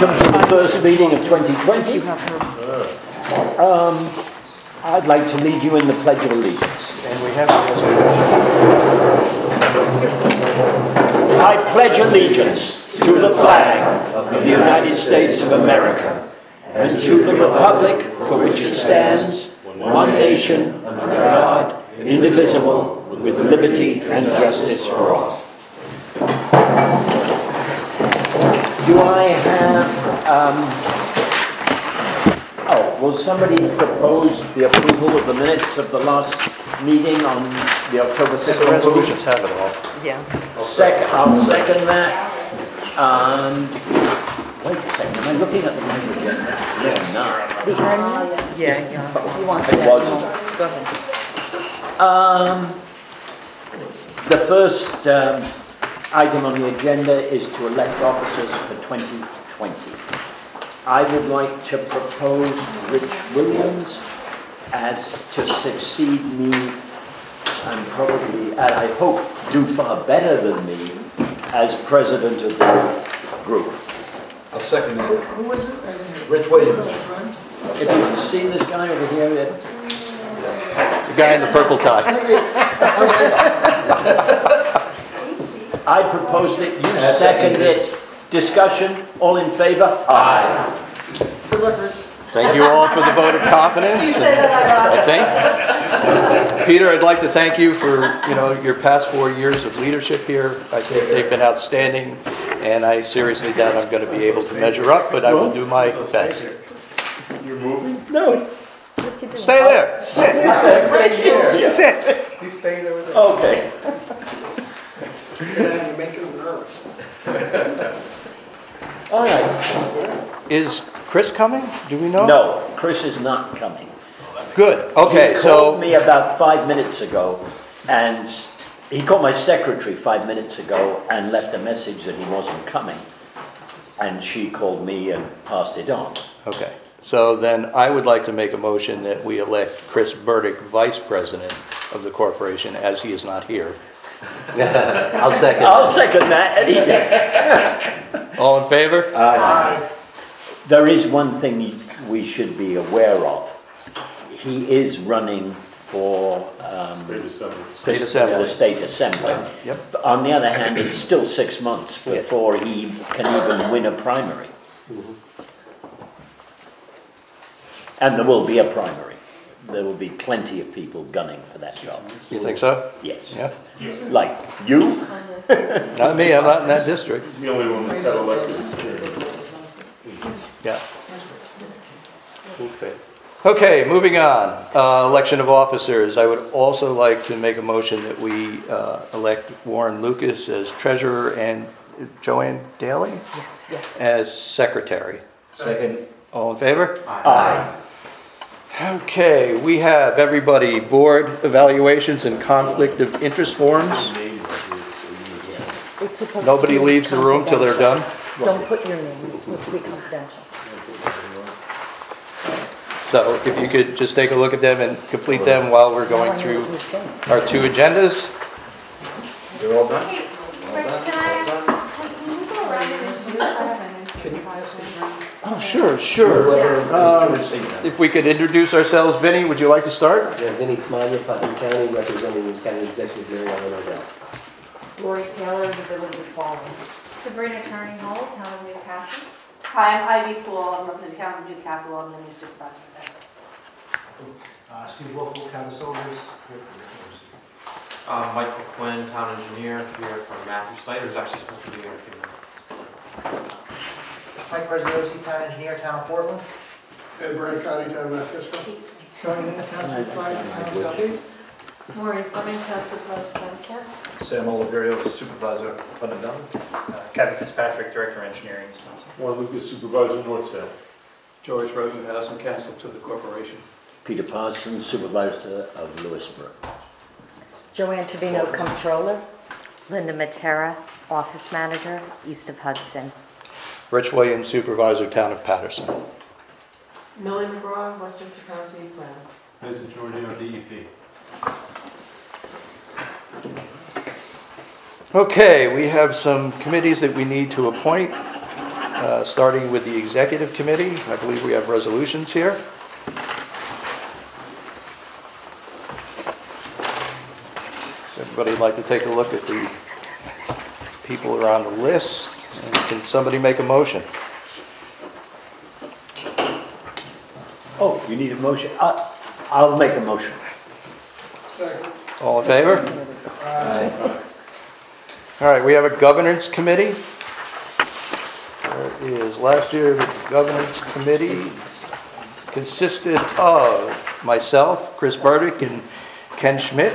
Welcome to the first meeting of 2020. I'd like to lead you in the Pledge of Allegiance. And we have a resolution. I pledge allegiance to the flag of the United States of America and to the republic for which it stands, one nation, under God, indivisible, with liberty and justice for all. Do I have, will somebody propose the approval of the minutes of the last meeting on the October 5th? The resolutions have it all. Yeah. I'll second that. Wait a second, am I looking at the right agenda? No, I'm not. The end? Yeah. You want It that? wasn't. Go ahead. The first item on the agenda is to elect officers for 2020. I would like to propose Rich Williams as to succeed me and probably, and I hope, do far better than me as president of the group. I'll second that. Who was it? Rich Williams. If you can see this guy over here, The guy in the purple tie. I proposed it, you seconded it. Discussion, all in favor? Aye. Thank you all for the vote of confidence. I think. Peter, I'd like to thank you for your past 4 years of leadership here. I think they've been outstanding, and I seriously doubt I'm going to be able to measure up, but I will do my best. You're moving? No. Stay there. Sit. Sit. He's staying over there. Okay. You're making them nervous. All right. Is Chris coming? Do we know? No, Chris is not coming. Good. Okay, He so called me about 5 minutes ago, and he called my secretary 5 minutes ago and left a message that he wasn't coming. And she called me and passed it on. okay. So then I would like to make a motion that we elect Chris Burdick vice president of the corporation, as he is not here. I'll second. I'll second that any day. All in favor? Aye. There is one thing we should be aware of. He is running for State the Assembly. State Assembly. Yep. But on the other hand, it's still 6 months before he can even win a primary. And there will be a primary. There will be plenty of people gunning for that job. You think so? Yes. Yeah. Like you? Not me, I'm not in that district. He's the only one that's had elected experience. Yeah. Okay, moving on. Election of officers. I would also like to make a motion that we elect Warren Lucas as treasurer and Joanne Daly Yes. as secretary. Second. All in favor? Aye. Okay, we have everybody, board evaluations and conflict of interest forms. It's supposed Nobody to be leaves the room till they're done. Don't put your name, it's supposed to be confidential. So if you could just take a look at them and complete them while we're going through our two agendas. They're all done? Hey, Rich, can you go around and introduce us? Can you pass it around? Oh, sure. If we could introduce ourselves, Vinny, would you like to start? Yeah, Vinnie Smiley, Putnam County, representing the county executive Mary Ellen Odell. Lori Taylor, the Village of Fallen. Sabrina Kearney Hall, Town of Newcastle. Hi, I'm Ivy Poole. I'm from the town of Newcastle. I'm the new supervisor there. Steve Wolfel, County Soldiers. Michael Quinn, town engineer, here from Matthew Slater, who's actually supposed to be here in a few minutes. Mike Preziosi, Town Engineer, Town of Portland. Ed Brancotti, Town of Mount Kisco. Tony Newman, Town Supervisor, Town of Southeast. Maureen Fleming, Town Supervisor, Town of Kent. Sam Oliverio, supervisor, Putnam Valley. Kevin Fitzpatrick, Director Engineering, Wisconsin. Warren Lucas, supervisor, North South. George Rosenhausen, Counsel to the Corporation. Peter Parsons, supervisor of Lewisburg. Joanne Tavino, Comptroller. Linda Matera, Office Manager, East of Hudson. Rich Williams, supervisor, town of Patterson. Millie McGraw, Westchester County Planner. Vincent Giordino, DEP. Okay, we have some committees that we need to appoint. starting with the executive committee. I believe we have resolutions here. Everybody like to take a look at the people who are on the list? And can somebody make a motion? Oh, you need a motion? I'll make a motion. Second. All in favor? All right, we have a governance committee. There is, last year, the governance committee consisted of myself, Chris Burdick, and Ken Schmidt.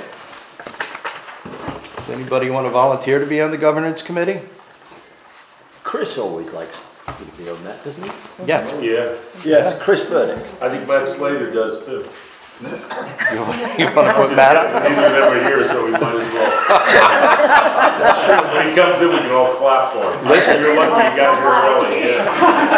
Does anybody want to volunteer to be on the governance committee? Chris always likes to be on that, doesn't he? Yeah. Yeah, Yes, Chris Burdick. I think Matt Slater does too. You want to put Matt up? Neither of them are here, so we might as well. When he comes in, we can all clap for him. Listen. You're lucky you got here early, yeah.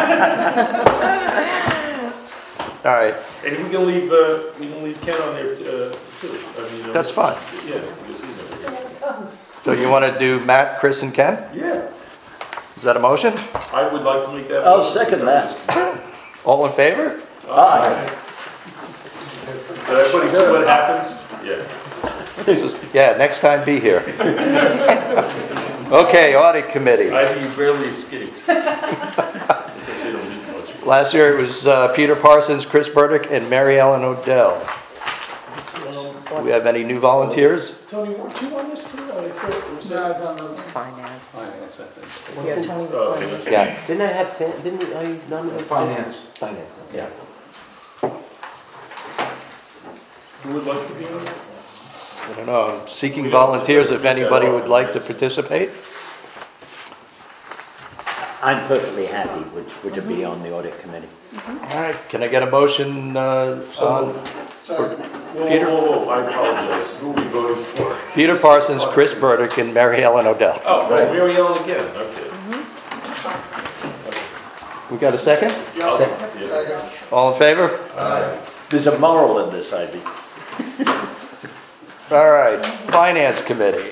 All right, And if we can leave Ken on there too. I mean, that's fine. Yeah, because he's never here. So you want to do Matt, Chris, and Ken? Yeah, Is that a motion? I would like to make that. I'll motion. second that. All in favor? Aye. So everybody see what happens? Yeah. Yeah, next time be here. Okay, audit committee. I think you barely escaped. Because they don't eat much. Last year it was Peter Parsons, Chris Burdick, and Mary Ellen Odell. Do we have any new volunteers? Tony, weren't you on this too? I thought it was No, it's on the- Finance. Finance, I think. Yeah, Tony was Oh, on okay. it. Yeah. Didn't I have Sam, didn't I nominate Sam? Finance. Finance, Yeah. Who would like to be on it? I don't know, I'm seeking volunteers if anybody would like to participate. I'm perfectly happy to be on the audit committee. All right, can I get a motion on Second. Peter? Whoa, I apologize. Who are we voting for? Peter Parsons, Chris Burdick, and Mary Ellen Odell? Oh, right, Mary Ellen again, okay. We got a second? I'll- Yes. yeah. Second. All in favor? There's a moral in this, Ivy. All right, Finance Committee.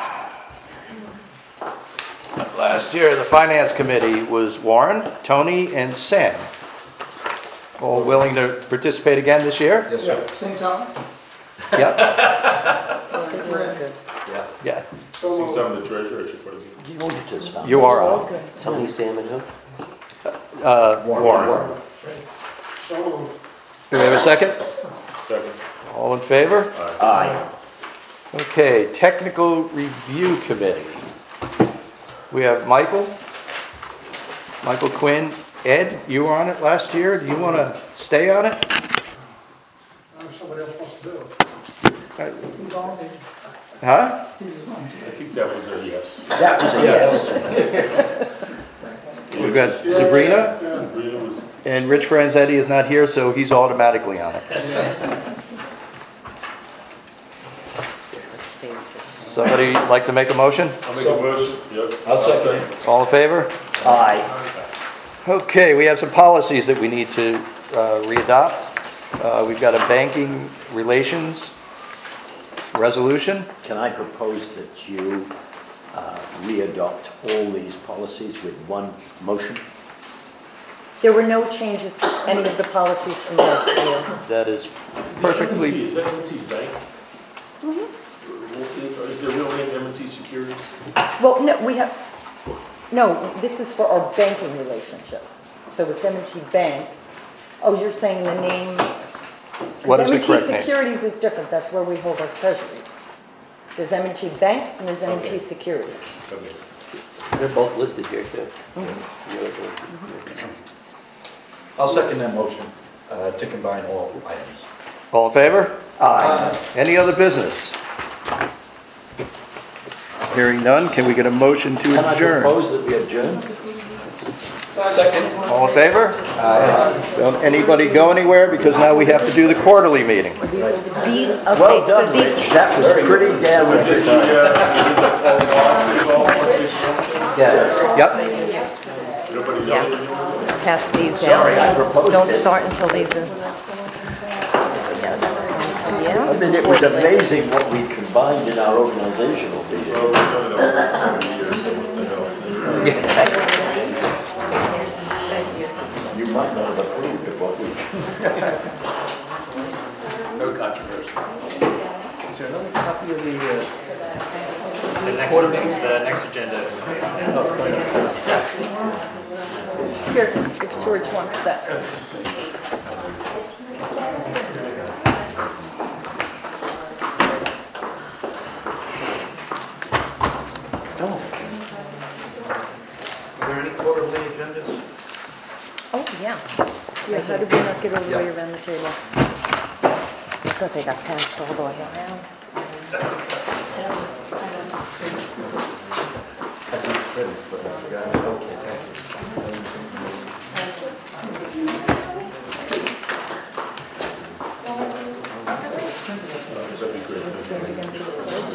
Last year, the Finance Committee was Warren, Tony, and Sam. All willing to participate again this year? Yes, sir. Same time? Yep, Good. yeah. So Since moved. I'm the treasurer, I should put it in. The auditors found. You are on. Tony, Sam, and who? Warren. So moved. Do we have a second? Second. All in favor? Aye. Okay, Technical Review Committee. We have Michael Quinn. Ed, you were on it last year. Do you want to stay on it? Somebody else wants to do it. He's on there. Huh? He was on. I think that was a yes. That was a yes. We've got Sabrina, Yeah. Sabrina was, and Rich Franzetti is not here, so he's automatically on it. Somebody like to make a motion? I'll make a motion, yep. I'll second it. All in favor? Aye. Okay, we have some policies that we need to readopt. We've got a banking relations resolution. Can I propose that you readopt all these policies with one motion? There were no changes to any of the policies from last year. That is M&T, perfectly, is that M&T Bank? Is there real name M&T Securities? Well, no, this is for our banking relationship. So it's M&T Bank. Oh, you're saying the name? what is the correct M&T name? Securities is different. That's where we hold our treasuries. There's M&T Bank and there's M&T Okay. Securities. Okay. They're both listed here, too. I'll second that motion to combine all items. All in favor? Aye. Any other business? Hearing none, can we get a motion to Can I adjourn? propose that we adjourn? Second. All in favor? Don't anybody go anywhere, because now we have to do the quarterly meeting. Well done, Rich. That was pretty damn Did good. you get all the policies, all Yeah. Yep. Everybody Yeah. know? Pass these Sorry, I down. proposed Don't it. start until these are. Yeah. I mean, it was amazing what we combined in our organizational meeting. Well, we've done it over 40 years, so what the hell? You might not have approved of what we... No controversy. Is there another copy of the? The next agenda is coming out. Here, if George wants that. Are there any quarterly agendas? Oh, yeah. Yeah, how did we not get all the way around the table? I thought they got passed all the way around. I did print, but I forgot. Okay, thank Stand again for the pledge.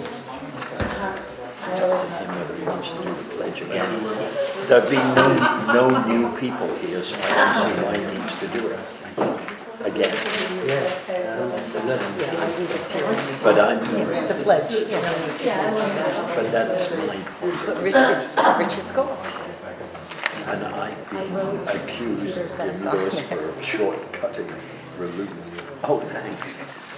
Whether he wants to do the pledge again. There'd be no new people here, so I don't see why he needs to do it again. Yeah, I do this here. But I'm, The pledge. but that's my, But Rich is gone. and I've been accused in Louisville of shortcutting relief. Oh, thanks.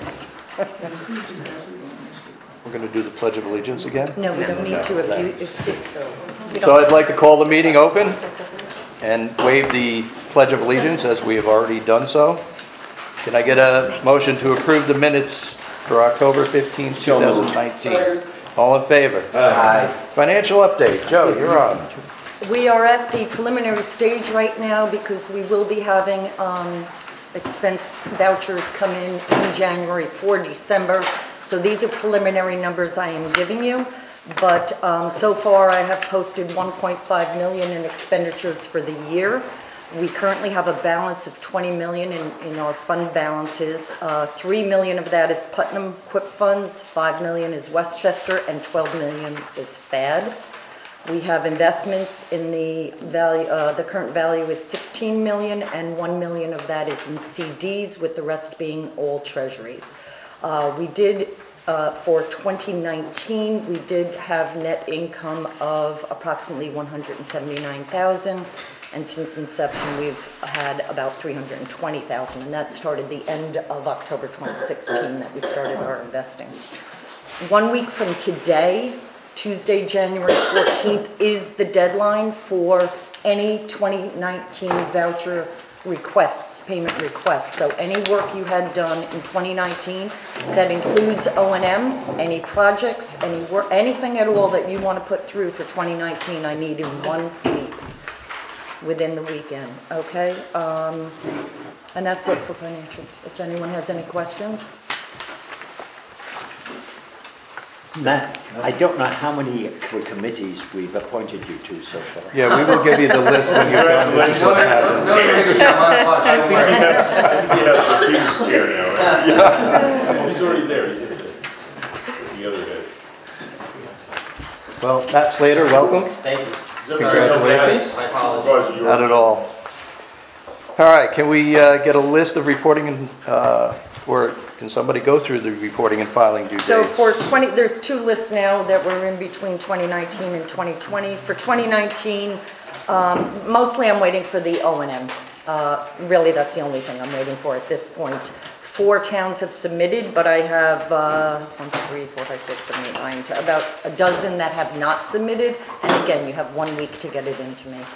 We're going to do the Pledge of Allegiance again? No, we don't need to if it's. we So don't- I'd like to call the meeting open and waive the Pledge of Allegiance as we have already done so. Can I get a motion to approve the minutes for October 15th, So moved. 2019? All in favor? Aye. Financial update. Joe, you're on. We are at the preliminary stage right now because we will be having expense vouchers come in January for December. So these are preliminary numbers I am giving you. But so far I have posted 1.5 million in expenditures for the year. We currently have a balance of 20 million in our fund balances. 3 million of that is Putnam Quip funds, 5 million is Westchester, and 12 million is FAD. We have investments in the value, the current value is 16 million, and 1 million of that is in CDs, with the rest being all treasuries. We did, for 2019, we did have net income of approximately 179,000, and since inception, we've had about 320,000, and that started the end of October 2016 that we started our investing. 1 week from today, Tuesday, January 14th, is the deadline for any 2019 voucher requests, payment requests. So any work you had done in 2019, that includes O&M, any projects, any work, anything at all that you want to put through for 2019, I need in 1 week, within the weekend, okay? And that's it for financial. If anyone has any questions? Matt, I don't know how many committees we've appointed you to so far. Yeah, we will give you the list when you're done. This is what happens. I think you have Peter's chair now, right? Yeah. He's already there, he's in there. The other day. Well, Matt Slater, welcome. Thank you. Congratulations. My apologies. Surprised you were- Not at all. All right, can we get a list of reporting and, or can somebody go through the reporting and filing due dates? So for there's two lists now that were in between 2019 and 2020. For 2019, mostly I'm waiting for the O&M. Really, that's the only thing I'm waiting for at this point. 4 towns have submitted, but I have 1, 2, 3, 4, 5, 6, 7, 8, 9, about a dozen that have not submitted. And again, you have 1 week to get it into me.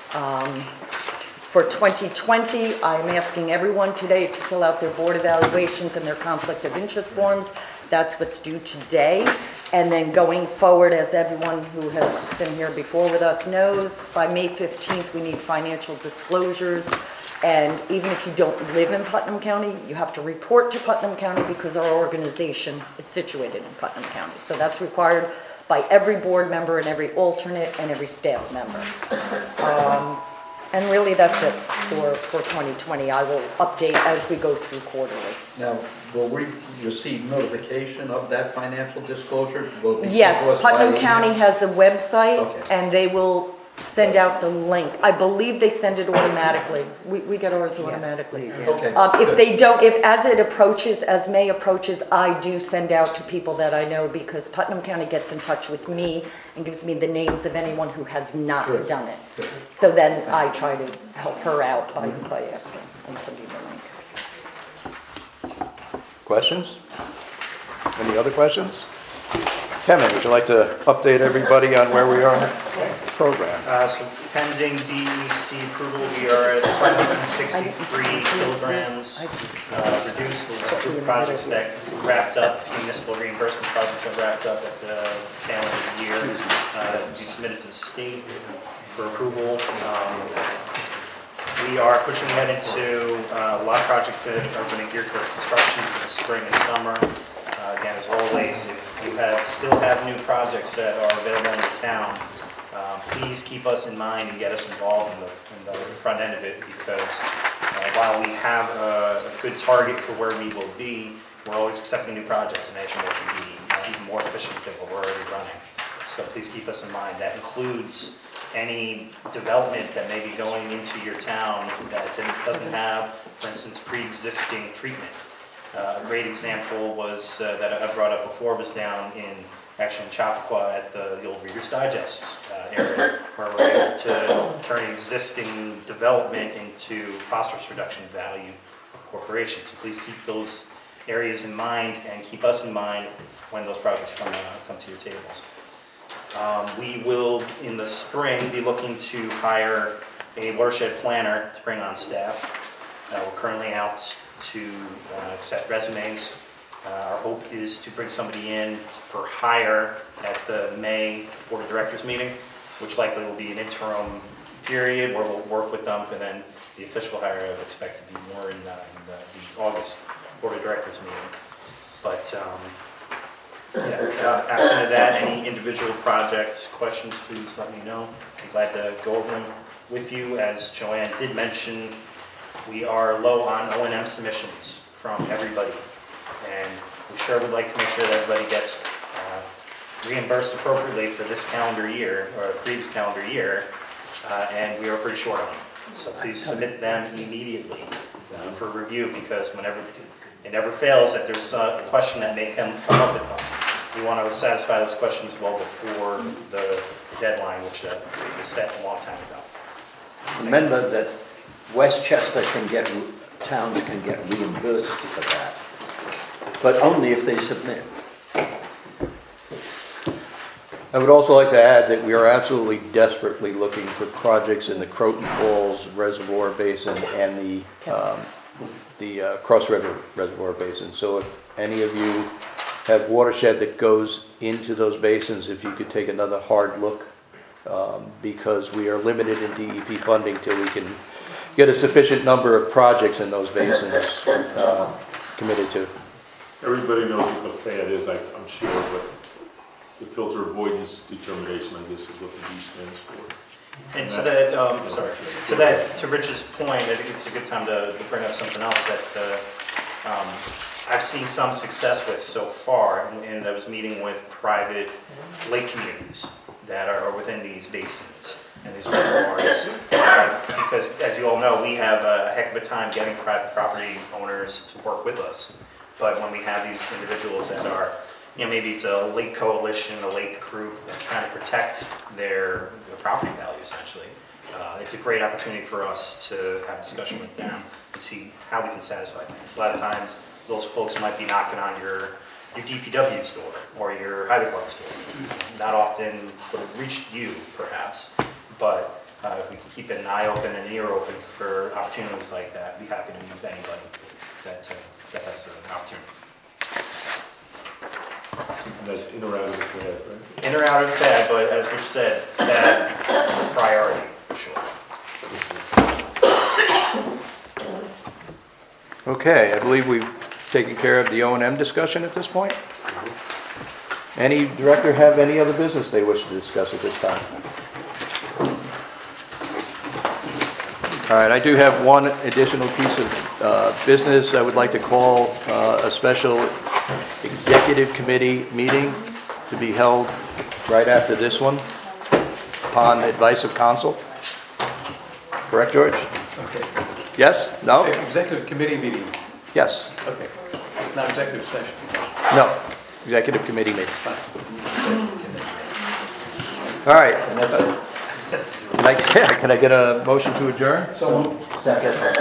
For 2020, I'm asking everyone today to fill out their board evaluations and their conflict of interest forms. That's what's due today. And then going forward, as everyone who has been here before with us knows, by May 15th, we need financial disclosures. And even if you don't live in Putnam County, you have to report to Putnam County because our organization is situated in Putnam County. So that's required by every board member and every alternate and every staff member. And really, that's it for 2020. I will update as we go through quarterly. Now, will we receive notification of that financial disclosure? Will it be sent Yes, to us by Putnam email? County has a website, Okay. and they will send out the link. I believe they send it automatically. We get ours automatically. Okay. If they don't, as May approaches, I do send out to people that I know, because Putnam County gets in touch with me and gives me the names of anyone who has not Good. done it. Good. So then I try to help her out by asking and sending the link. Questions? Any other questions? Kevin, would you like to update everybody on where we are in the program? So pending DEC approval, we are at 563 kilograms reduced. Those are two projects that wrapped up, municipal reimbursement projects that wrapped up at the tail end of the year. That will be submitted to the state for approval. We are pushing ahead into a lot of projects that are going to gear towards construction for the spring and summer. Again, as always, if you still have new projects that are available in your town, please keep us in mind and get us involved in the front end of it, because while we have a good target for where we will be, we're always accepting new projects and actually can be even more efficient than what we're already running. So please keep us in mind. That includes any development that may be going into your town that doesn't have, for instance, pre-existing treatment. A great example was that I brought up before was down in Chappaqua at the old Reader's Digest area, where we're able to turn existing development into phosphorus reduction value for corporations. So please keep those areas in mind and keep us in mind when those projects come to your tables. We will, in the spring, be looking to hire a watershed planner to bring on staff. We're currently out to accept resumes. Our hope is to bring somebody in for hire at the May Board of Directors meeting, which likely will be an interim period where we'll work with them, and then the official hire I would expect to be more in the August Board of Directors meeting. But absent of that, any individual project questions, please let me know. I'm glad to go over them with you. As Joanne did mention, we are low on O&M submissions from everybody, and we sure would like to make sure that everybody gets reimbursed appropriately for this calendar year, or previous calendar year, and we are pretty short on them. So please submit them immediately for review, because whenever it never fails that there's a question that may come up at them. We want to satisfy those questions well before the deadline, which was set a long time ago. Remember that Westchester towns can get reimbursed for that, but only if they submit. I would also like to add that we are absolutely desperately looking for projects in the Croton Falls Reservoir Basin and the Cross River Reservoir Basin. So if any of you have watershed that goes into those basins, if you could take another hard look, because we are limited in DEP funding till we can get a sufficient number of projects in those basins committed to. Everybody knows what the FAD is, I'm sure, but the filter avoidance determination, I guess, is what the D stands for. And to Rich's point, I think it's a good time to bring up something else that I've seen some success with so far, and I was meeting with private lake communities that are within these basins and these reservoirs, because as you all know, we have a heck of a time getting private property owners to work with us. But when we have these individuals that are, maybe it's a lake coalition, a lake group that's trying to protect their property value, essentially. It's a great opportunity for us to have a discussion with them and see how we can satisfy things. A lot of times, those folks might be knocking on your DPW's door or your highway department's door. Not often would have reached you, perhaps, but if we can keep an eye open and an ear open for opportunities like that, I'd be happy to meet with anybody that has an opportunity. And that's in or out of the FAD, right? In or out of FAD, but as Rich said, FAD priority for sure. Okay, I believe we've taken care of the O&M discussion at this point. Any director have any other business they wish to discuss at this time? All right, I do have one additional piece of business. I would like to call a special executive committee meeting to be held right after this one. upon advice of counsel. Correct, George? Okay. Yes? No? Executive committee meeting. Yes? Okay. Not executive session. No. Executive committee meeting. All right. And that's it. Can I get a motion to adjourn? So moved. Second.